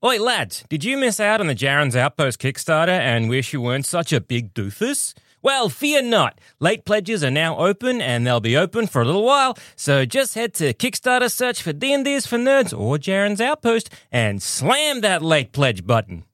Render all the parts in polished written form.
Oi, lads, did you miss out on the Jaren's Outpost Kickstarter and wish you weren't such a big doofus? Well, fear not. Late pledges are now open, and they'll be open for a little while, so just head to Kickstarter, search for D&D's for Nerds or Jaren's Outpost, and slam that late pledge button.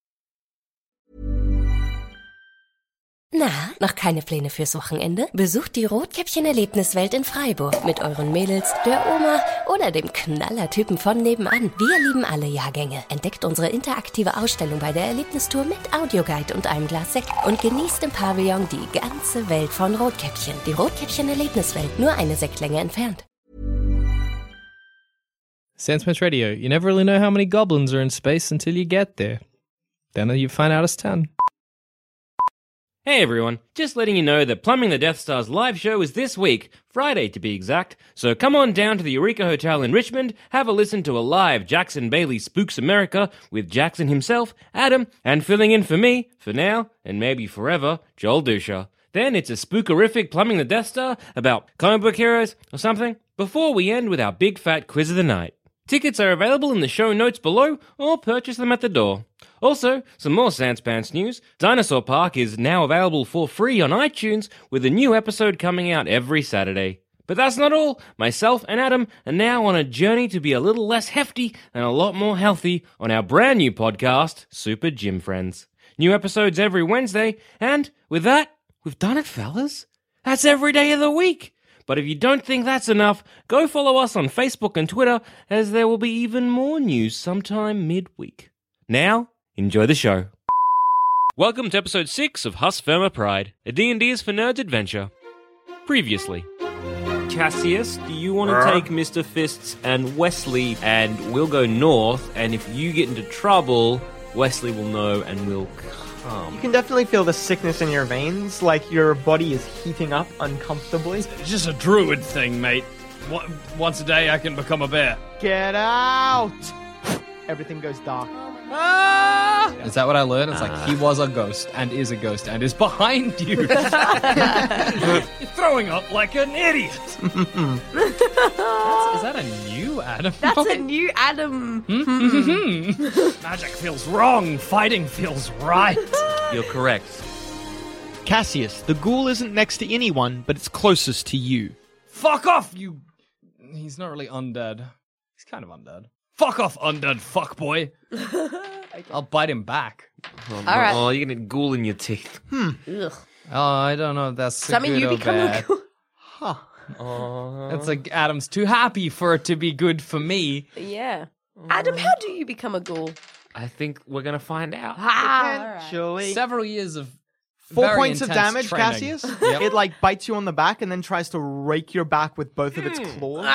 Na, noch keine Pläne fürs Wochenende? Besucht die Rotkäppchen-Erlebniswelt in Freiburg mit euren Mädels, der Oma oder dem Knallertypen von nebenan. Wir lieben alle Jahrgänge. Entdeckt unsere interaktive Ausstellung bei der Erlebnistour mit Audioguide und einem Glas Sekt und genießt im Pavillon die ganze Welt von Rotkäppchen. Die Rotkäppchen-Erlebniswelt, nur eine Sektlänge entfernt. Sandsmith Radio. You never really know how many goblins are in space until you get there. Then you find out it's 10. Hey everyone, just letting you know that Plumbing the Death Star's live show is this week, Friday to be exact, so come on down to the Eureka Hotel in Richmond, have a listen to a live Jackson Bailey Spooks America with Jackson himself, Adam, and filling in for me, for now, and maybe forever, Joel Dusha. Then it's a spookerific Plumbing the Death Star about comic book heroes or something, before we end with our big fat quiz of the night. Tickets are available in the show notes below, or purchase them at the door. Also, some more Sanspants news. Dinosaur Park is now available for free on iTunes, with a new episode coming out every Saturday. But that's not all. Myself and Adam are now on a journey to be a little less hefty and a lot more healthy on our brand new podcast, Super Gym Friends. New episodes every Wednesday, and with that, we've done it, fellas. That's every day of the week. But if you don't think that's enough, go follow us on Facebook and Twitter, as there will be even more news sometime midweek. Now, enjoy the show. Welcome to episode 6 of Hus Firma Pride, a D&D is for Nerds adventure. Previously. Cassius, do you want to take Mr. Fists and Wesley, and we'll go north, and if you get into trouble, Wesley will know and will come. You can definitely feel the sickness in your veins, like your body is heating up uncomfortably. It's just a druid thing, mate. Once a day I can become a bear. Get out! Everything goes dark. Is that what I learned? It's like he was a ghost and is behind you. You're throwing up like an idiot. Is that a new Adam? That's a new Adam. Magic feels wrong. Fighting feels right. You're correct. Cassius, the ghoul isn't next to anyone, but it's closest to you. Fuck off, you... He's not really undead. He's kind of undead. Fuck off, undead fuckboy. I'll bite him back. Oh, All right. Oh, you're going to ghoul in your teeth. Ugh. Oh, I don't know if that's Does that mean good you or become bad. a It's like Adam's too happy for it to be good for me. Yeah. Adam, how do you become a ghoul? I think we're going to find out. Potentially. Several years of 4 very points of intense damage, training. Cassius. Yep. It like bites you on the back and then tries to rake your back with both of its claws.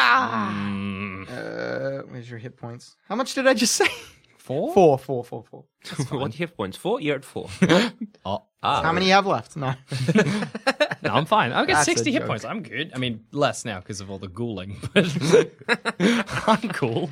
Where's your hit points? How much did I just say? 4? Four. What hit points? 4? You're at 4. How many you have left? No. No, I'm fine. I've got That's 60 a hit joke. points. I'm good. I mean, less now because of all the ghouling, but I'm cool.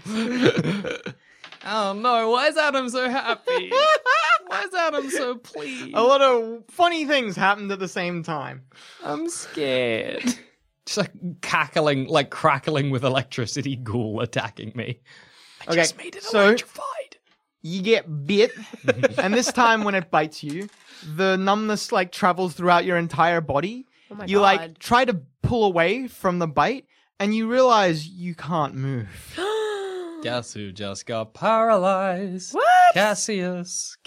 Oh no, why is Adam so happy? Why is Adam so pleased? A lot of funny things happened at the same time. I'm scared. Just like cackling, like crackling with electricity ghoul attacking me. I just made it electrified. You get bit, and this time when it bites you, the numbness like travels throughout your entire body. Oh my You God. like try to pull away from the bite, and you realize you can't move. Guess who just got paralyzed? What? Cassius.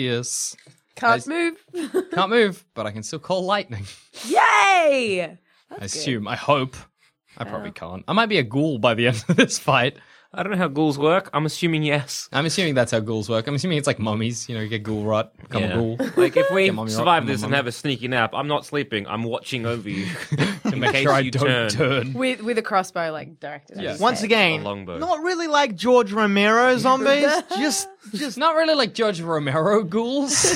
Can't move. Can't move, but I can still call lightning. Yay! I assume. I hope. I probably can't. I might be a ghoul by the end of this fight. I don't know how ghouls work. I'm assuming yes. I'm assuming that's how ghouls work. I'm assuming it's like mummies. You know, you get ghoul rot, become a ghoul. Like, if we Get mummy rot, survive become this a and mummy. have a sneaky nap, I'm not sleeping. I'm watching over you. To make case sure I you don't turn. With a crossbow, like, directed at Yeah. his Once head. again, A longbow. not really like George Romero zombies. just It's not really like George Romero ghouls.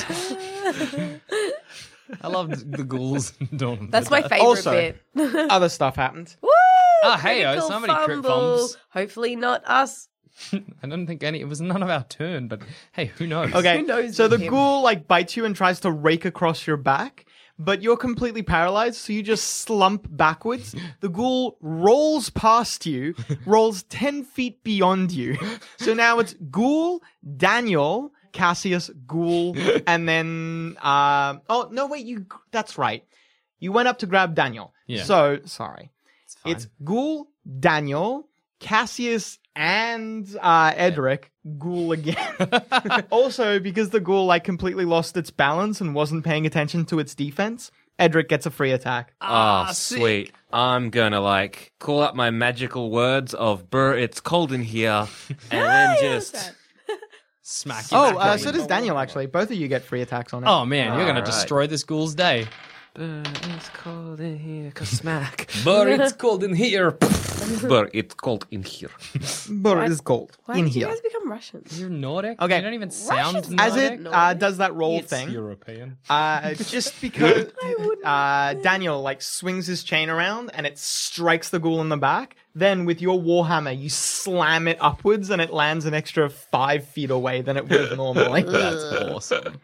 I love the ghouls. That's my favorite Also- bit. other stuff happened. Woo! Oh, hey, Critical somebody crit fumble. bombs. Hopefully not us. I don't think it was none of our turn, but hey, who knows? Okay, Who knows so the him? ghoul like bites you and tries to rake across your back, but you're completely paralyzed, so you just slump backwards. The ghoul rolls past you, rolls 10 feet beyond you. So now it's Ghoul, Daniel, Cassius, Ghoul, and then oh no, wait, that's right. You went up to grab Daniel. Yeah. So sorry. fine. It's Ghoul, Daniel, Cassius, and Edric. Ghoul again. Also, because the ghoul like completely lost its balance and wasn't paying attention to its defense, Edric gets a free attack. Oh, sweet. I'm gonna like call up my magical words of "Brr, it's cold in here," and then just Smack you. Oh, so does Daniel actually. Both of you get free attacks on it. Oh man, you're gonna Alright. destroy this ghoul's day. it's cold in here, smack. But it's cold in here. Brr, it's cold in here. but it is cold Why in did you here. guys become Russian? You're Nordic. Okay. You don't even sound Russians- Nordic. As it does that roll It's thing, European. just because Daniel like swings his chain around and it strikes the ghoul in the back, then with your warhammer you slam it upwards and it lands an extra 5 feet away than it would have normally. That's awesome.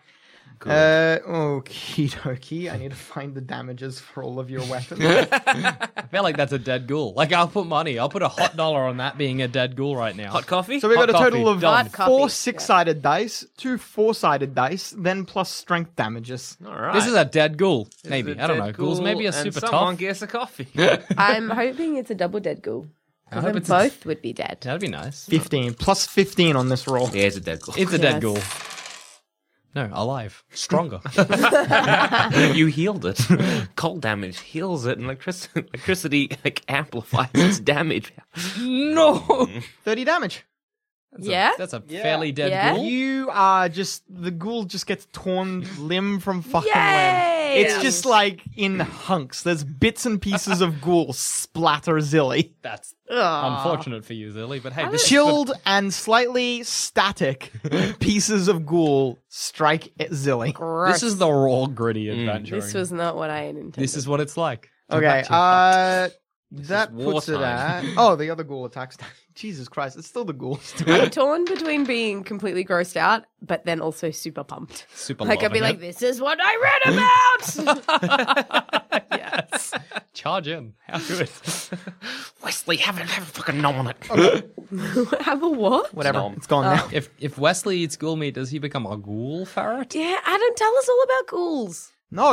Okie dokie. I need to find the damages for all of your weapons. I feel like that's a dead ghoul. Like I'll put money. I'll put a hot dollar on that being a dead ghoul right now. Hot coffee? So we got a Hot total coffee. of Done. Hot 4 coffee. 6-sided dice, 2 4-sided dice, then plus strength damages. All right. This is a dead ghoul. This is Maybe. a I don't dead know. Ghouls maybe are ghoul and super someone tough. gets a coffee. I'm hoping it's a double dead ghoul. I Because hope then it's a- both would be dead. That'd be nice. 15 plus 15 on this roll. Yeah, it's a dead ghoul. It's a dead Yes. ghoul. No, alive. Stronger. You healed it. Cold damage heals it, and electricity like amplifies its damage. No. 30 damage. Yeah? That's a fairly dead Yeah? ghoul. You are just the ghoul just gets torn limb from fucking limb. Yay! It's just like in hunks. There's bits and pieces of ghoul splatter Zilly. That's Aw. unfortunate for you, Zilly. But hey, this Chilled and slightly static pieces of ghoul strike at Zilly. Gross. this is the raw, gritty adventure. This was not what I had intended. This is what it's like. Okay, that is puts it wartime. at... Oh, the other ghoul attacks. Jesus Christ, it's still the ghoul. I'm torn between being completely grossed out, but then also super pumped. Super Like, I'd be loving like, it. this is what I read about! Yes. Charge in. How good. Wesley, haven't fucking known it. Have a what? Whatever, Nom. it's gone now. If Wesley eats ghoul meat, does he become a ghoul ferret? Yeah, Adam, tell us all about ghouls.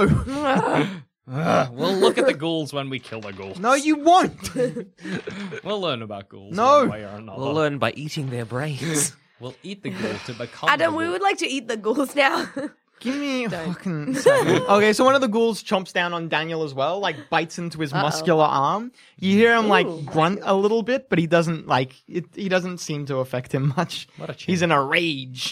No, We'll look at the ghouls when we kill the ghouls. no, you won't. We'll learn about ghouls No. one way or another. We'll learn by eating their brains. We'll eat the ghoul to become Adam, the we ghoul. would like to eat the ghouls now. Give me a fucking second. Okay, so one of the ghouls chomps down on Daniel as well, like bites into his muscular arm. You hear him like grunt a little bit, but he doesn't like it. He doesn't seem to affect him much. What a champ. He's in a rage.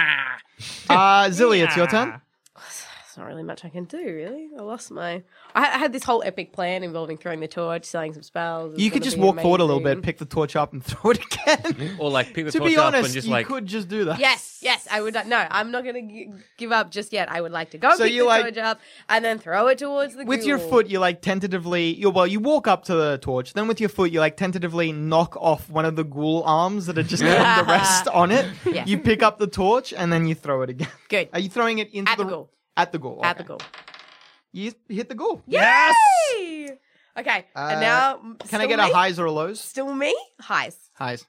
Zilly, it's your turn. There's not really much I can do, really. I lost my... I had this whole epic plan involving throwing the torch, selling some spells. It's You could gonna just be walk forward a little amazing. bit, pick the torch up, and throw it again. Or like pick the To torch be up honest, and just you like could just do that. Yes, I would. No, I'm not going to give up just yet. I would like to go So pick you, the like- torch up and then throw it towards the With your ghoul. foot, you like tentatively. You walk up to the torch. Then with your foot, you like tentatively knock off one of the ghoul arms that are just got the rest on it. Yes. You pick up the torch and then you throw it again. Good. Are you throwing it into At the ghoul. At the ghoul. At okay. the ghoul. You hit the ghoul. Yes! Okay, and now... Can I get a highs or a lows? Still me? Highs. Highs.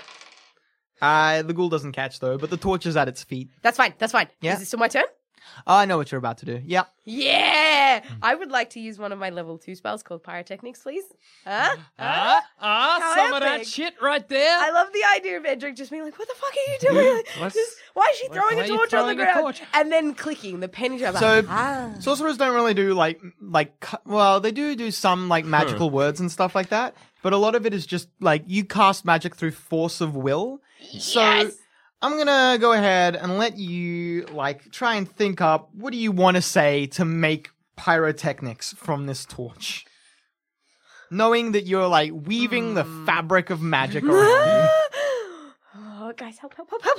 The ghoul doesn't catch though, but the torch is at its feet. That's fine. Yeah. Is it still my turn? I know what you're about to do. Yeah. Yeah! I would like to use one of my level 2 spells called Pyrotechnics, please. Huh? How some of that epic. shit right there. I love the idea of Edric just being like, what the fuck are you doing? Why is she throwing why a are you torch on the throwing a ground? torch? And then clicking the penny drop. So ah. sorcerers don't really do well, they do some like magical words and stuff like that, but a lot of it is just like you cast magic through force of will. So Yes! I'm gonna go ahead and let you like try and think up what do you want to say to make pyrotechnics from this torch, knowing that you're like weaving the fabric of magic around you. Oh, guys, help.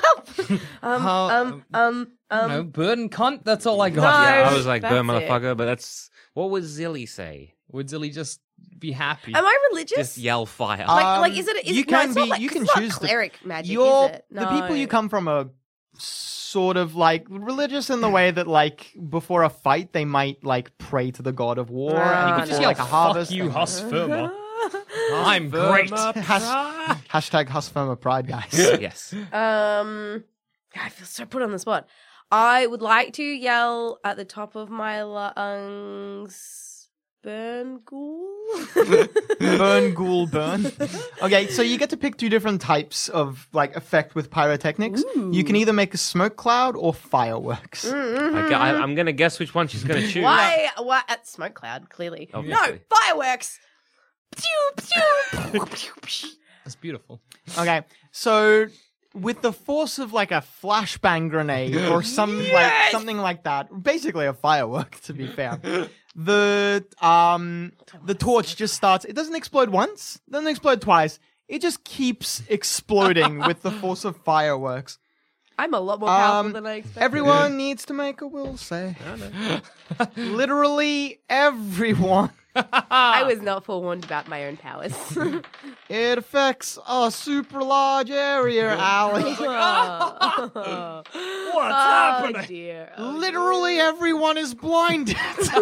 No, burn cunt. That's all I got. No. yeah, I was like, That's burn it. motherfucker, but that's what would Zilly say? Would Zilly just be happy? Am I religious? Just yell fire. Like, is it? Is you it, no, can it's be. not like, You it's can not choose cleric magic, You're is it? the people you No. come from are sort of like religious in the way that like before a fight they might like pray to the god of war and before like a harvest. Fuck you, and- Hus Firma. I'm great. Hashtag Husfirma Pride, guys. Yes. God, I feel so put on the spot. I would like to yell at the top of my lungs, burn ghoul. Burn, ghoul, burn. Okay, so you get to pick two different types of like effect with pyrotechnics. You can either make a smoke cloud or fireworks. I'm going to guess which one she's going to choose. Why? Smoke cloud, clearly. Obviously. No, fireworks. Pew, pew. That's beautiful. Okay, so with the force of like a flashbang grenade or something like that, basically a firework to be fair. The torch just starts. It doesn't explode once, doesn't explode twice. It just keeps exploding with the force of fireworks. I'm a lot more powerful than I expected. Everyone needs to make a will save. Literally everyone. I was not forewarned about my own powers. It affects a super large area, Allie. What's happening? Dear. Literally everyone is blinded.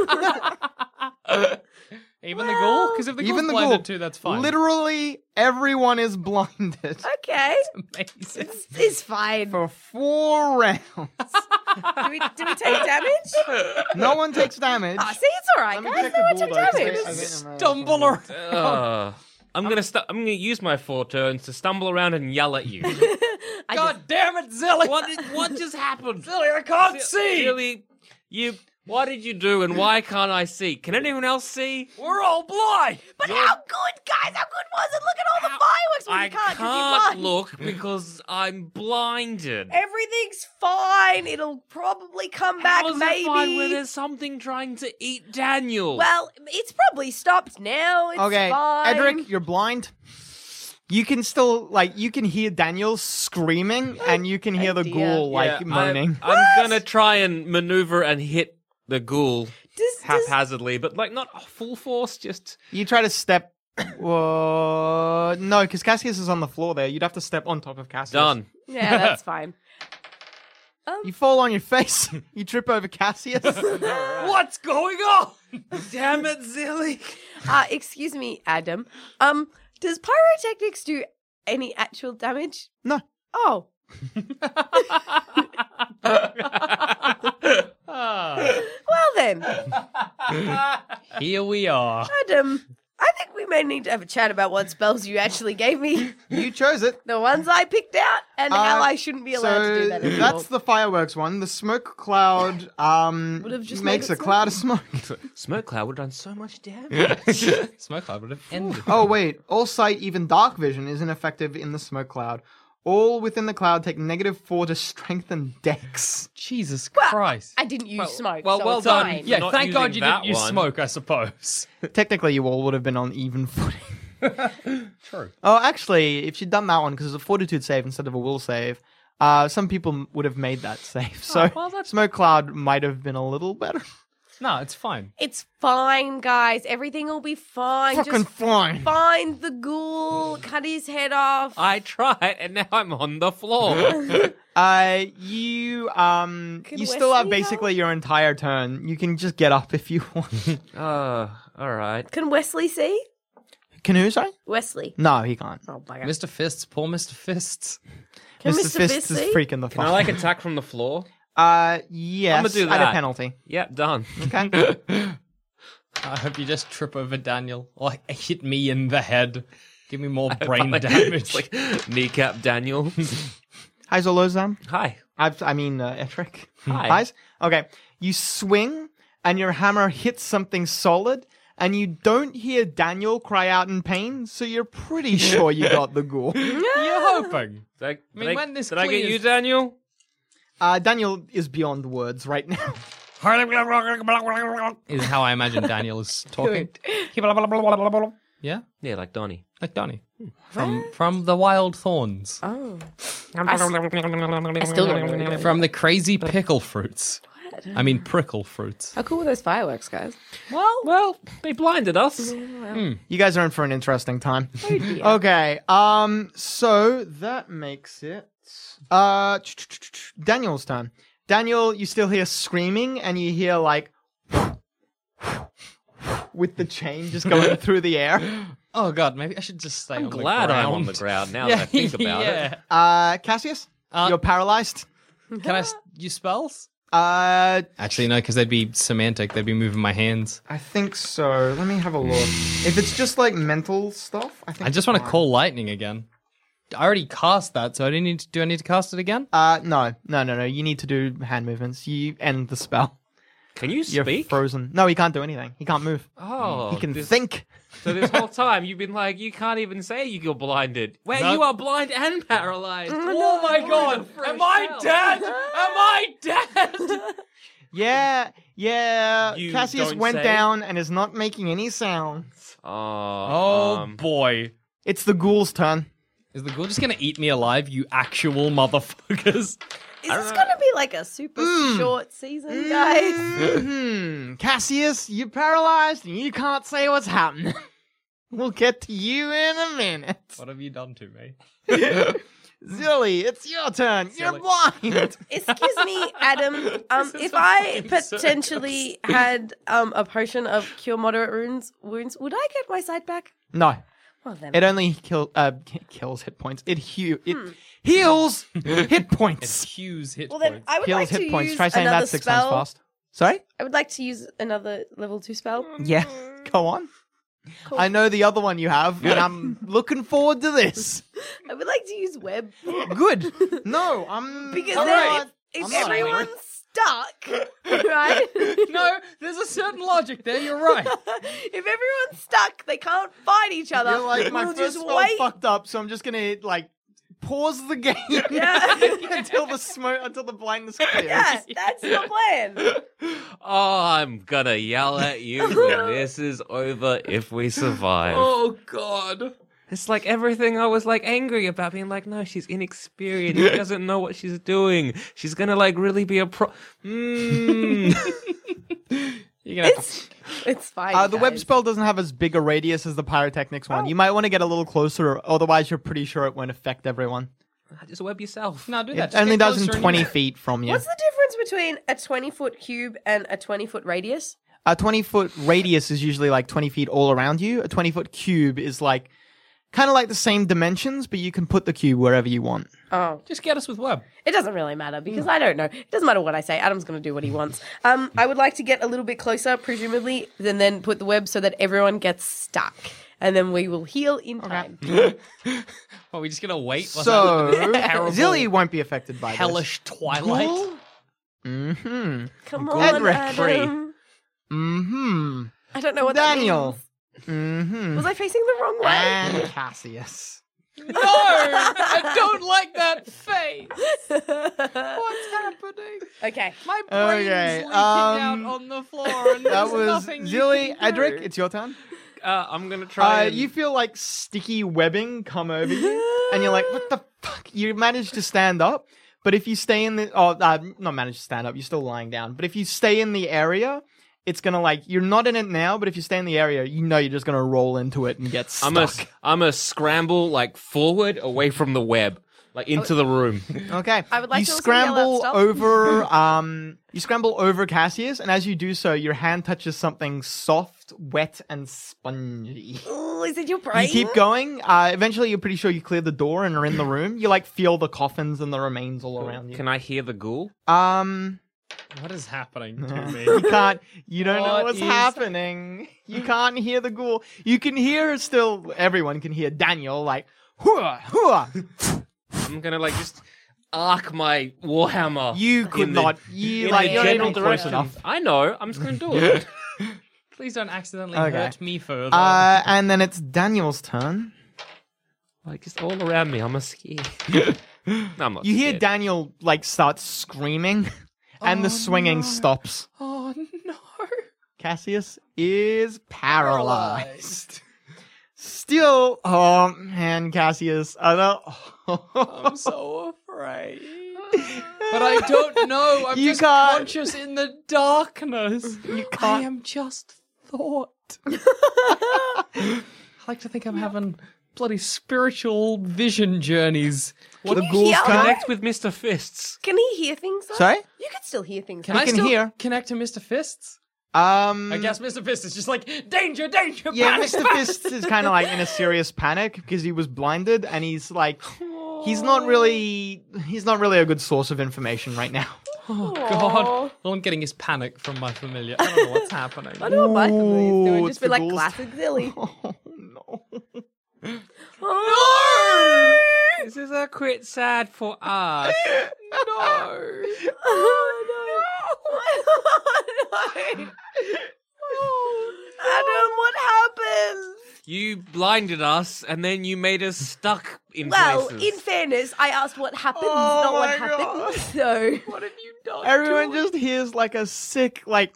Even the ghoul? Because if the Even ghoul's the blinded ghoul. too, that's fine. Literally everyone is blinded Okay, Amazing. it's fine. for 4 rounds. Do we take damage? No one takes damage. Oh, see, it's all right, Let me guys. check No one the took bulldogs. damage. Stumble around. I'm gonna use my 4 turns to stumble around and yell at you. God damn it, Zilly! What just happened? Zilly, I can't see! Really, what did you do, and why can't I see? Can anyone else see? We're all blind! But how good, guys? How good was it? Look at all the fireworks. Well, I you can't 'cause you're can't blind. look because I'm blinded. Everything's fine. It'll probably come back, How is maybe. it fine when there's something trying to eat Daniel? Well, it's probably stopped now. It's Okay, fine. Edric, you're blind. You can still, you can hear Daniel screaming, and you can hear the dear. ghoul, Yeah, moaning. I'm gonna try and maneuver and hit the ghoul Does- haphazardly, but not full force. Just You try to step... no, because Cassius is on the floor there. You'd have to step on top of Cassius. done. Yeah, that's fine. You fall on your face. You trip over Cassius. What's going on? Damn it, Zilly! Excuse me, Adam. Does pyrotechnics do any actual damage? No. Oh. Well then, Here we are. Adam, I think we may need to have a chat about what spells you actually gave me. You chose it. The ones I picked out, and how I shouldn't be allowed to do that anymore. That's the fireworks one. The smoke cloud have just makes made a it cloud of smoke. Smoke cloud would have done so much damage. Smoke cloud would have ended. Oh wait, all sight, even dark vision isn't effective in the smoke cloud. All within the cloud take -4 to strength and dex. Jesus Christ. I didn't use smoke. well, so well it's done. fine. Yeah, Not thank God using you that didn't use one. smoke, I suppose. Technically, you all would have been on even footing. True. Oh, actually, if you'd done that one, because it's a fortitude save instead of a will save, some people would have made that save. So smoke cloud might have been a little better. No, it's fine. It's fine, guys. Everything will be fine. Fucking Just fine. find the ghoul, cut his head off. I tried, and now I'm on the floor. You still have Wesley basically your entire turn. You can just get up if you want. All right. Can Wesley see? Can who, sorry? Wesley. No, he can't. Oh, bugger. Mr. Fists, poor Mr. Fists. Can Mr. Mr. Fist Fist is see? freaking the Can I fuck. attack from the floor? Yes, I'ma do at a that. penalty. Yep, done. Okay. I hope you just trip over Daniel. Or hit me in the head. Give me more brain damage. It's like kneecap Daniel. Hi, Zolozam. Hi. Etric. Hi. Highs. Okay. You swing, and your hammer hits something solid, and you don't hear Daniel cry out in pain, so you're pretty sure you got the ghoul. You're hoping. when this did I get clears- you, Daniel? Daniel is beyond words right now. Is how I imagine Daniel is talking. Yeah? Yeah, like Donnie. Like Donnie. From the Wild Thorns. Oh. I still don't really know. From the crazy pickle fruits. I mean prickle fruits. How cool are those fireworks, guys? Well, they blinded us. You guys are in for an interesting time. Oh, Okay. So that makes it. Daniel's turn. Daniel, you still hear screaming, and you hear like with the chain just going through the air. Oh god, maybe I should just stay I'm on the glad ground. I'm on the ground now that I think about it. Cassius, Uh, you're paralyzed. Can I use spells? I Actually, no, because they'd be semantic. They'd be moving my hands. think so. Let me have a look. If it's just like mental stuff, I think I just want to call lightning again. I already cast that, so I didn't need to. Do I need to cast it again? No. You need to do hand movements. You end the spell. Can you You're speak? frozen. No, he can't do anything. He can't move. Oh, He can think. So this whole time you've been like, you can't even say you're blinded. Wait, No. you are blind and paralyzed. Oh my god! Am I dead? Am I dead? Yeah. You Cassius don't went say? down and is not making any sounds. Oh boy! It's the ghoul's turn. Is the ghoul just gonna eat me alive? You actual motherfuckers! Is this gonna be like a super short season, guys? Cassius, you're paralyzed and you can't say what's happening. We'll get to you in a minute. What have you done to me? Zilly, it's your turn. You're blind. Excuse me, Adam. If I potentially had a potion of cure moderate wounds, would I get my sight back? No. Well then, It only kills hit points. It heals hit points. Hughes hit well then, points. I would Heals like to hit points. use Try saying another that 6 spell. times fast. Sorry? I would like to use another level 2 spell. Yeah. Go on. Cool. I know the other one you have, and I'm looking forward to this. I would like to use web Good. No, I'm because I'm then not- if I'm not everyone's angry. stuck, right? No, there's a certain logic there. You're right. If everyone's stuck, they can't fight each other. You're like, my we'll first just spell wait. fucked up, so I'm just gonna like pause the game Yeah. until the blindness clears. Yeah, that's the plan. Oh, I'm gonna yell at you when this is over if we survive. Oh god. It's like everything I was like angry about, being like, no, she's inexperienced. She doesn't know what she's doing. She's gonna like really be a pro. You're gonna have to... It's fine. The web guys. spell doesn't have as big a radius as the pyrotechnics one. Oh. You might want to get a little closer, otherwise you're pretty sure it won't affect everyone. Just web yourself. No, do that. It Just only get does in closer and 20 you- feet from you. What's the difference between a 20-foot cube and a 20-foot radius? A 20-foot radius is usually like 20 feet all around you. A 20-foot cube is like kind of like the same dimensions, but you can put the cube wherever you want. Oh, Just get us with web. it doesn't really matter because I don't know. It doesn't matter what I say. Adam's going to do what he wants. I would like to get a little bit closer, presumably, and then put the web so that everyone gets stuck. And then we will heal in time. Are we just gonna wait? for So, that terrible, Zilly won't be affected by hellish twilight. this. Mm-hmm. Come on, Edric. Adam. Mm-hmm. I don't know what Daniel. that means. Mm-hmm. Was I facing the wrong way? And Cassius. No, I don't like that face. What's happening? Okay. My brain's Okay, leaking out um, on the floor, and That there's was nothing you Zilly. can do. Edric, it's your turn. I'm gonna try. And... You feel like sticky webbing come over you, and you're like, what the fuck? You manage to stand up, but if you stay in the... not manage to stand up, you're still lying down. But if you stay in the area, it's gonna like... You're not in it now, but if you stay in the area, you know you're just gonna roll into it and get stuck. I'm a scramble like forward away from the web, like into the room. Okay. I would like you to also scramble yell out, "Stop." over you scramble over Cassius, and as you do so, your hand touches something soft, wet, and spongy. Oh, is it your brain? You keep going. Eventually, you're pretty sure you clear the door and are in the room. You like feel the coffins and the remains all around you. Can I hear the ghoul? What is happening to me? You can't. You don't know What what's is- happening. You can't hear the ghoul. You can hear still. Everyone can hear Daniel like. Hua, hua. I'm gonna like just arc my warhammer. You could in the- not. You in like the you're not general even close direction. enough. I know. I'm just gonna do it. Please don't accidentally Okay. hurt me further. And then it's Daniel's turn. Like just all around me. I'm scared. No, I'm not. You hear scared. Daniel like start screaming, and the swinging stops. oh no! Cassius is paralyzed. Still, oh man, Cassius, I don't. I'm so afraid. But I don't know. I'm You just can't- conscious in the darkness. You I can't. am just thought. I like to think I'm having bloody spiritual vision journeys. The you ghouls hear? can't. Connect with Mr. Fists. Can he hear things? Though? Sorry? You can still hear things. Can though. I can still hear. connect to Mr. Fists? I I guess Mr. Fist is just like, danger, danger, Yeah, panic, Mr. panic." Fist is kind of like in a serious panic because he was blinded, and he's like, he's not really a good source of information right now. Oh, God. All I'm getting is panic from my familiar. I don't know what's happening. I know what my familiar's Ooh, doing. it's Just be the like ghouls. classic Zilly. Oh no! Oh, This is a quit sad for us. no! Oh no! Adam, what happened? You blinded us, and then you made us stuck in Well, places. in fairness, I asked what happened, Oh not what my happened. God. So, What have you done? Everyone just hears like a sick, like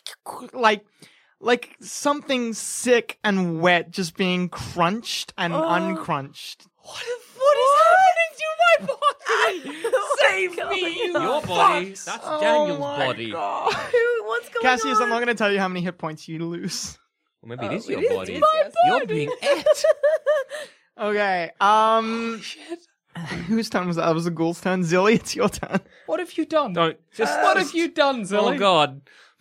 something sick and wet just being crunched and uncrunched. what is happening to my body? Save me, you Your body. fucks. That's Daniel's body. What's going Cassius, on? I'm not going to tell you how many hit points you lose. Well, maybe it is it your is body. my You're being ate. Okay. Whose turn was that? That was the ghoul's turn. Zilly, it's your turn. What have you done? Don't. Just. What have you done, Zilly? Oh, God.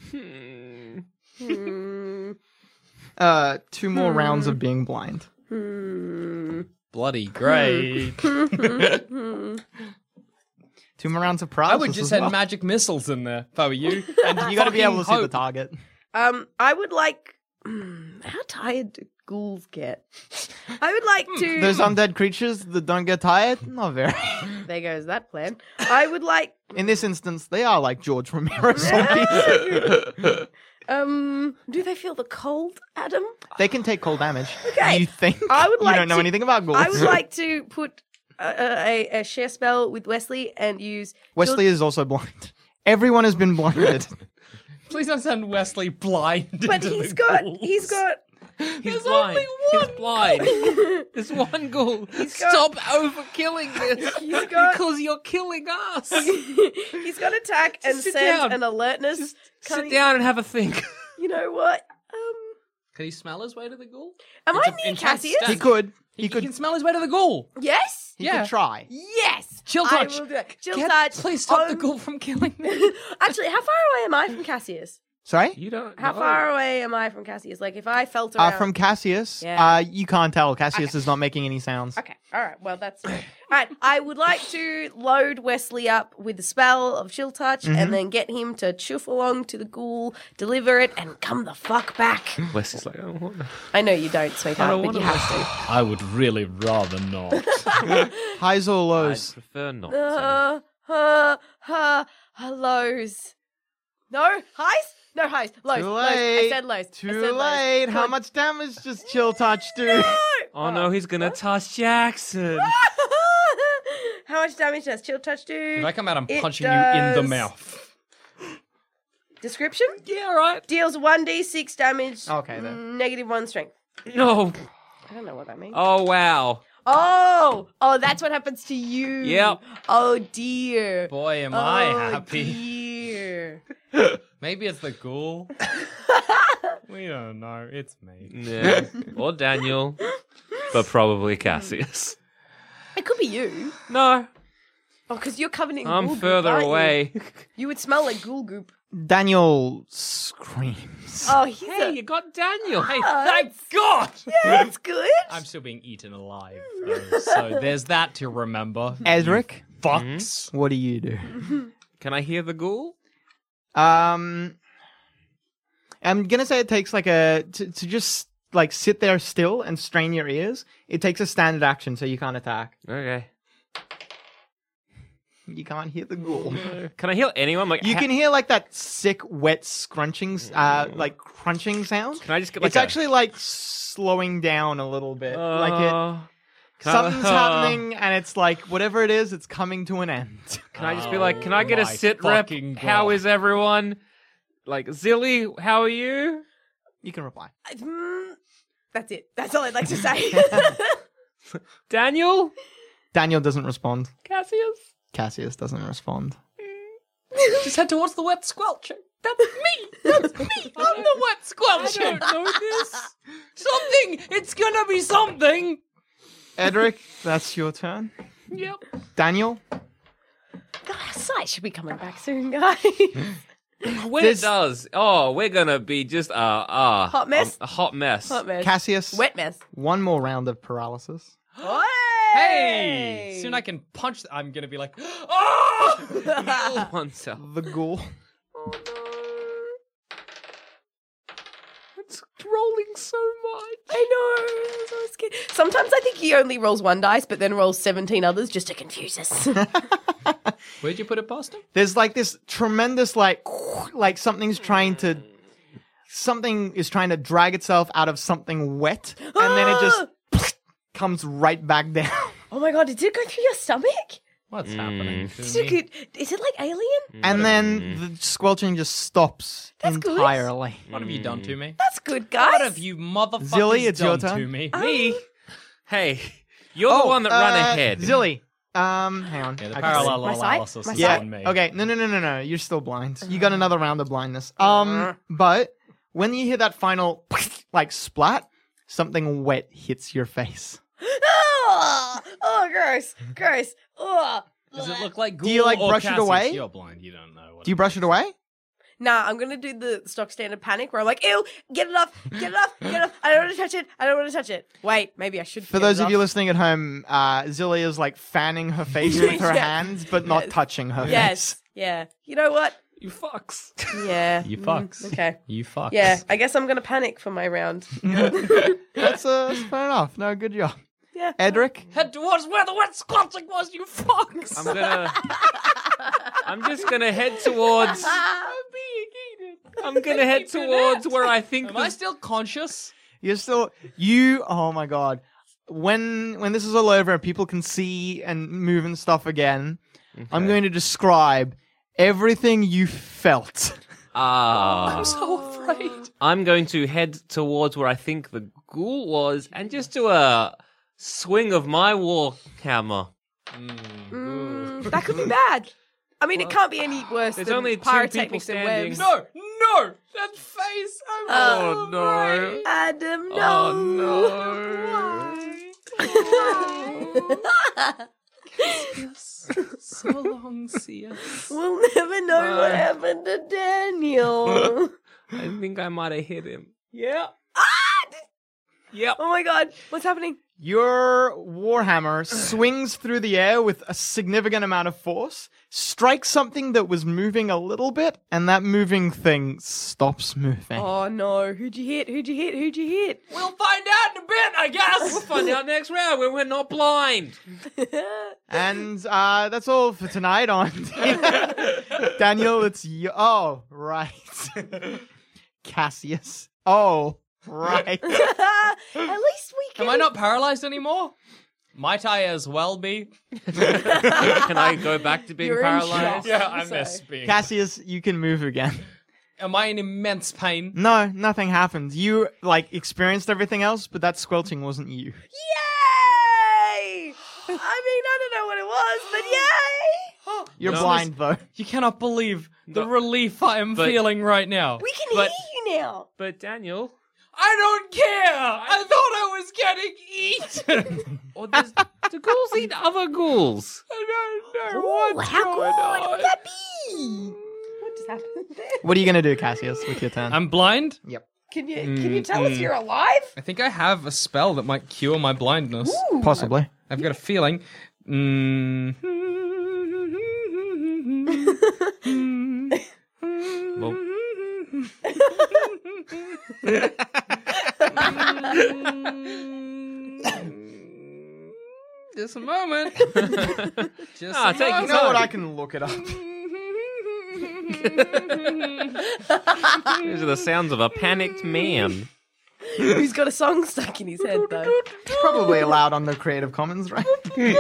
Two more rounds of being blind. Bloody great. 2 more rounds of paralysis. I would just as send well. magic missiles in there if I were you. And You got to be able to see the hope. target. I would like. How tired do ghouls get? I would like to. Those undead creatures that don't get tired, not very. There goes that plan. I would like. In this instance, they are like George Romero zombies. Do they feel the cold, Adam? They can take cold damage. Okay. You think? I would like You don't know to- anything about ghouls. I would like to put a share spell with Wesley and use. Wesley is also blind. Everyone has been blinded. Please don't send Wesley blind. But into he's the got. ghouls. He's got. He's blind. He's blind. There's one ghoul. Stop overkilling this. He's got. Because you're killing us. He's got attack and sit send down. an alertness. Can't Sit he- down and have a think. You know what? Can he smell his way to the ghoul? Am It's I a near intense Cassius? stat. He could. He He could. can smell his way to the ghoul. Yes. He Yeah. could try. Yes. Chill I touch. will do it. Chill Get- touch. Please stop the ghoul from killing me. Actually, how far away am I from Cassius? Sorry? You don't. How know. far away am I from Cassius? Like, if I felt around. From Cassius, Yeah. you can't tell. Cassius is not making any sounds. Okay. All right. Well, that's all right. I would like to load Wesley up with the spell of Chill Touch and then get him to chuff along to the ghoul, deliver it, and come the fuck back. Wesley's like, oh, what? I know you don't, sweetheart, don't but you wanna have I would really rather not. Highs or I'd lows? prefer not. to. Lows. No highs. No highs. Lows. Too Lows. I late. said lows. I Too said late. Lows. How Come on. much damage does Chill Touch do? Oh no, he's gonna touch Jackson. How much damage does Chill Touch do? If I come out, I'm It punching you in the does- mouth. Description? Yeah, right. Deals 1d6 damage. Okay, then. -1 strength. No. I don't know what that means. Oh wow. Oh, that's what happens to you. Yep. Oh dear. Boy, am I Oh, happy. Dear. Maybe it's the ghoul. We don't know. It's me. Yeah. Or Daniel, but probably Cassius. It could be you. No, Oh, because you're covered in I'm ghoul goop, further aren't you? away. You would smell like ghoul goop. Daniel screams. Oh, he's Hey, you got Daniel. Hey, Thank God! that's good. I'm still being eaten alive, though, so there's that to remember. Edric, Fucks. what do you do? can I hear the ghoul? I'm gonna say it takes like to just like sit there still and strain your ears. It takes a standard action, so you can't attack. Okay. You can't hear the ghoul. Can I hear anyone? Like You can hear like that sick, wet scrunching, like crunching sound. Can I just get like It's actually like slowing down a little bit. like Can I- something's happening, and it's like whatever it is, it's coming to an end. Can I just be like, can I get a my sit rep? fucking How God. is everyone? Like Zilly, how are you? You can reply. That's it. That's all I'd like to say. Daniel, Daniel doesn't respond. Cassius. Cassius doesn't respond. Just head towards the wet squelcher. That's me! That's me! I'm the wet squelcher! I don't know this. Something! It's gonna be something! Edric, that's your turn. Yep. Daniel? God, our site should be coming back soon, guys. When it does, we're gonna be just hot mess? a hot mess. Hot mess. Cassius? Wet mess. One more round of paralysis. Hey! Soon I can punch. I'm gonna be like, oh! Oneself. The ghoul. It's rolling so much. I know. I'm so scared. Sometimes I think he only rolls one dice, but then rolls 17 others just to confuse us. Where'd you put it past him? There's like this tremendous like something is trying to drag itself out of something wet, and then it just comes right back down. Oh my god, did it go through your stomach? What's happening? to Is me? it like alien? And then the squelching just stops That's good. entirely. What have you done to me? That's good, guys. What have you motherfuckers Zilly, it's your done turn. to me? Me? Hey, you're the one that ran ahead. Zilly. Hang on. Yeah, the I can parallel My side? analysis My is Yeah. on me. Okay. No. You're still blind. You got another round of blindness. But when you hear that final like splat, something wet hits your face. Oh, gross. Oh. Does it look like Ghoul Do you, like, or brush it Cassius? away? You're blind. You don't know. What Do you brush it away? Nah, I'm gonna do the stock standard panic where I'm like, ew, get it off. I don't want to touch it. Wait, maybe I should. For those of you listening at home, Zilly is like fanning her face with her Yeah. hands, but not touching her Yes. face. Yeah. You know what? You fucks. Yeah. You fucks. Okay. You fucks. Yeah, I guess I'm gonna panic for my round. That's fair enough. No, good job. Yeah. Edric? Head towards where the wet squelching was, you fucks! I'm just gonna head towards. I'm gonna head towards where I think. Am I still conscious? You're still oh my god. When this is all over and people can see and move and stuff again, I'm going to describe everything you felt. I'm so afraid. I'm going to head towards where I think the ghoul was and just do a swing of my war hammer. That could be bad. I mean, it can't be any worse There's than only 2 pyrotechnics people and standing. webs. No! That face! Oh, no. Adam, no. So long, see us. We'll never know what happened to Daniel. I think I might have hit him. Yeah. Yep. Oh my god, what's happening? Your warhammer swings through the air with a significant amount of force, strikes something that was moving a little bit, and that moving thing stops moving. Oh no, who'd you hit? We'll find out in a bit, I guess! We'll find out next round when we're not blind. And that's all for tonight on Daniel, it's you. Oh, right. Cassius. Oh, right. At least we can. Am I not paralyzed anymore? Might I as well be? Can I go back to being You're in paralyzed? shock. Yeah, I So- miss being. Cassius, you can move again. Am I in immense pain? No, nothing happened. You, experienced everything else, but that squelching wasn't you. Yay! I mean, I don't know what it was, but yay! You're No. blind, though. You cannot believe the relief I am but- feeling right now. We can But- hear you now. But Daniel, I don't care! I thought I was getting eaten! or does the ghouls eat other ghouls? I don't know Ooh, what's how going cool on. would that be? What just happened there? What are you going to do, Cassius, with your turn? I'm blind? Can you tell us you're alive? I think I have a spell that might cure my blindness. Possibly. I've got a feeling. Well, Just a moment. Just Ah, a take your You moment. know what? I can look it up. these are the sounds of a panicked man. Who's got a song stuck in his head, though? It's probably allowed on the Creative Commons, right?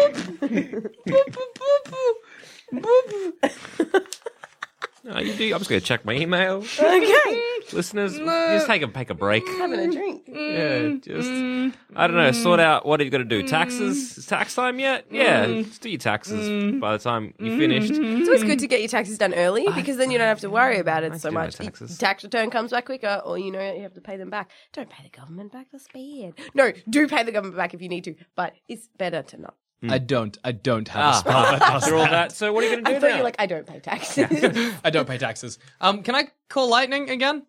No, you do. I'm just going to check my email. Okay. Listeners, just take a break. Having a drink. Yeah, just I don't know, sort out what you've got to do. Taxes? Is tax time yet? Yeah, just do your taxes by the time you're finished. It's always good to get your taxes done early because then you don't have to worry about it so do my much. taxes. Tax return comes back quicker, or you have to pay them back. Don't pay the government back. That's bad. No, do pay the government back if you need to, but it's better to not. I don't have a spell that does After all that, so what are you going to I do thought now? you're like, I don't pay taxes. I don't pay taxes. Can I call lightning again?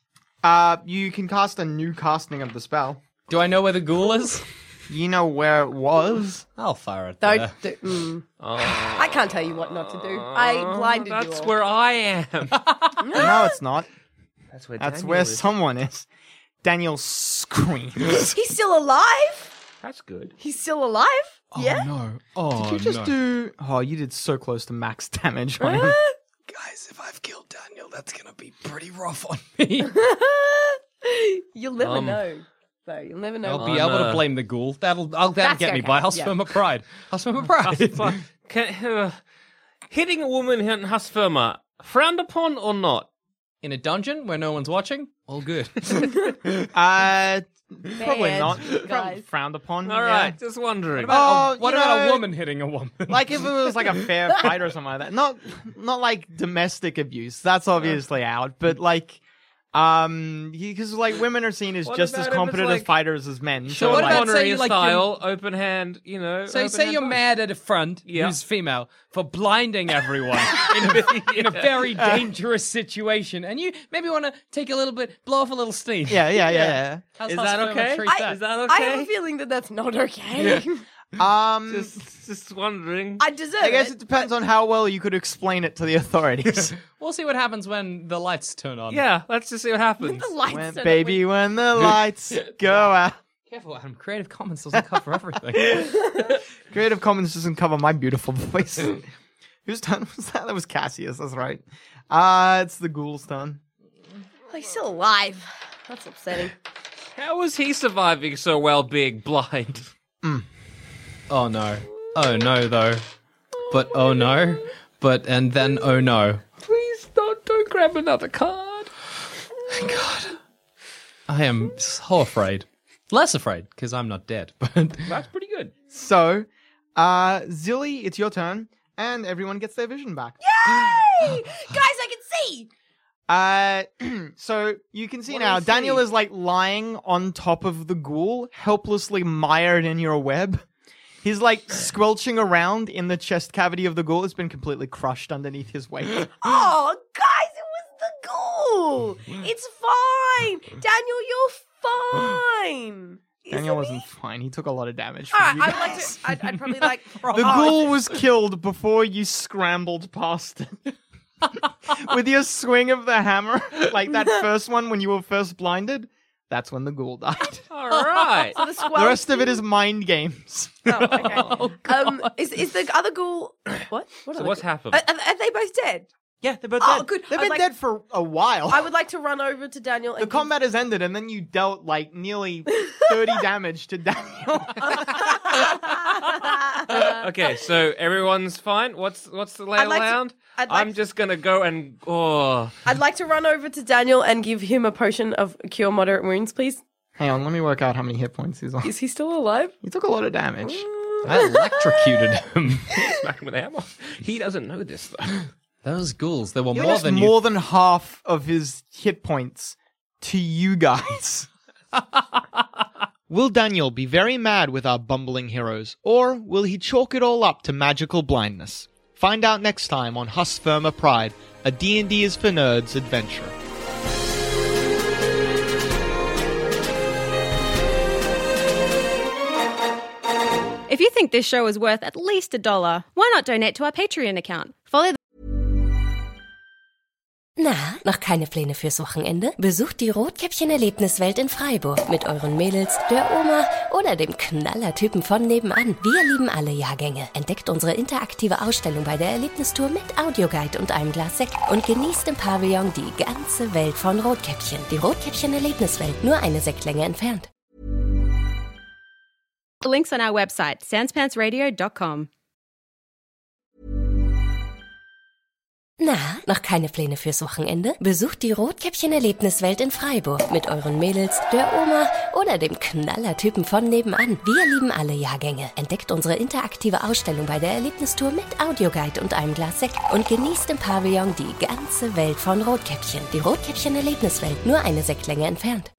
You can cast a new casting of the spell. Do I know where the ghoul is? You know where it was. I'll fire it there. Don't do. I can't tell you what not to do. I blinded you That's all. where I am. No, it's not. That's where That's Daniel where is. someone is. Daniel screams. He's still alive. That's good. He's still alive. Yeah. No. Oh, Did you just no. do... Oh, you did so close to max damage on him. Guys, if I've killed Daniel, that's going to be pretty rough on me. You'll never know. Though you'll never know. I'll be able to blame the ghoul. That'll That's get me okay, by. I'll yeah. swim a pride. I'll swim a pride. Fuck. Hitting a woman in Husfirma, frowned upon or not? In a dungeon where no one's watching, all good. Probably Bad, not. Probably guys. frowned upon. All yeah. right, just wondering. Oh, what you about know, a woman hitting a woman? Like if it was like a fair fight or something like that. Not like domestic abuse. That's obviously out. But like, because like women are seen as What just about as if it's competent like- as fighters as men. So So what like, about- say Connery you like style, open hand, you know. So open say hand you're punch. mad at a friend Yeah. who's female for blinding everyone in a very dangerous situation, and you maybe want to take a little bit, blow off a little steam. yeah. How's Is that Husfirma okay? treat that? Is that I have a okay? feeling that that's not okay. Just wondering. I deserve I guess it. it depends on how well you could explain it to the authorities. We'll see what happens when the lights turn on. Yeah, let's just see what happens. The lights when, are baby, when the lights go out. Careful, Adam. Creative Commons doesn't cover everything. Creative Commons doesn't cover my beautiful voice. Whose turn was that? That was Cassius, that's right. It's the ghoul's turn. He's still alive. That's upsetting. How was he surviving so well being blind? Oh no. Oh no, though. But oh no. But and then oh no. Please don't grab another card. Thank God. I am so afraid. Less afraid, because I'm not dead. But That's pretty good. So, Zilly, it's your turn, and everyone gets their vision back. Yay! Guys, I can see! So you can see What now, do you Daniel see? is like lying on top of the ghoul, helplessly mired in your web. He's like squelching around in the chest cavity of the ghoul. It's been completely crushed underneath his weight. Oh, guys, it was the ghoul! It's fine! Daniel, you're fine! Daniel Isn't wasn't he? fine. He took a lot of damage. All From right, you I would guys. like to... I'd probably like... The ghoul was killed before you scrambled past it. With your swing of the hammer, like that first one when you were first blinded, that's when the ghoul died. All right. The, The rest of it is mind games. Oh, okay. Is the other ghoul... What? So what's happened? Are they both dead? Yeah, they're both Oh, dead. good. They've I'd been like- dead for a while. I would like to run over to Daniel and The combat has ended, and then you dealt like nearly 30 damage to Daniel. Okay, so everyone's fine. What's the lay I'd like to- around? I'd like I'm just gonna go and I'd like to run over to Daniel and give him a potion of cure moderate wounds, please. Hang on, let me work out how many hit points he's on. Is he still alive? He took a lot of damage. I electrocuted him. smack him with a hammer. He doesn't know this though. Those ghouls, they were You more lost than more than half of his hit points to you guys. Will Daniel be very mad with our bumbling heroes, or will he chalk it all up to magical blindness? Find out next time on Husfirma Pride, a D&D is for Nerds adventure. If you think this show is worth at least $1, why not donate to our Patreon account? Follow Na, noch keine Pläne fürs Wochenende? Besucht die Rotkäppchen-Erlebniswelt in Freiburg mit euren Mädels, der Oma oder dem Knallertypen von nebenan. Wir lieben alle Jahrgänge. Entdeckt unsere interaktive Ausstellung bei der Erlebnistour mit Audioguide und einem Glas Sekt und genießt im Pavillon die ganze Welt von Rotkäppchen. Die Rotkäppchen-Erlebniswelt, nur eine Sektlänge entfernt. the links on our website, sanspantsradio.com. Na, noch keine Pläne fürs Wochenende? Besucht die Rotkäppchen-Erlebniswelt in Freiburg mit euren Mädels, der Oma oder dem Knallertypen von nebenan. Wir lieben alle Jahrgänge. Entdeckt unsere interaktive Ausstellung bei der Erlebnistour mit Audioguide und einem Glas Sekt und genießt im Pavillon die ganze Welt von Rotkäppchen. Die Rotkäppchen-Erlebniswelt, nur eine Sektlänge entfernt.